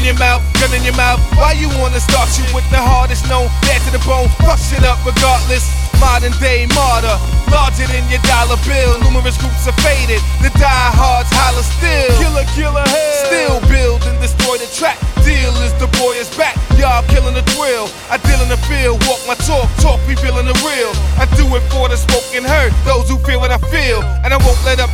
in your mouth, gun in your mouth. Why you wanna start shit with the hardest known? Bad to the bone, fuck shit up regardless. Modern day martyr, larger than your dollar bill. Numerous groups are faded, the diehards holler still. Killer, killer, hell. Still build and destroy the track. Deal is the boy is back, y'all killing the thrill. I deal in the field, walk my talk, talk revealing the real. I do it for the spoken heard, those who feel what I feel. And I won't let up